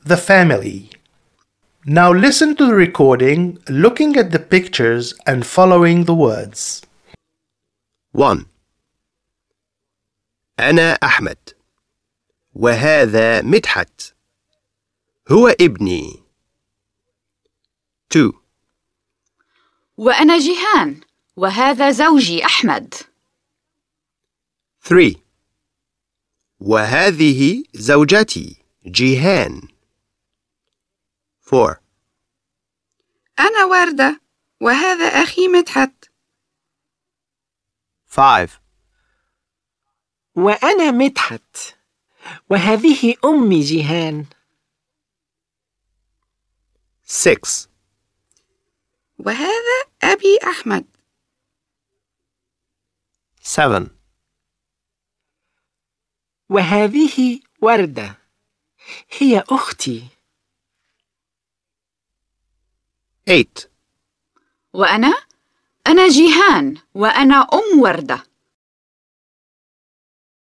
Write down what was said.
the family. Now listen to the recording, looking at the pictures and following the words. 1. أنا أحمد وهذا مدحت هو ابني. 2. وأنا جيهان وهذا زوجي أحمد. 3. وهذه زوجتي جيهان. 4. أنا وردة وهذا أخي مدحت. 5. وأنا مدحت وهذه أمي جيهان. 6. وهذا أبي أحمد. 7. وهذه وردة هي أختي. 8. وأنا جيهان وأنا أم وردة.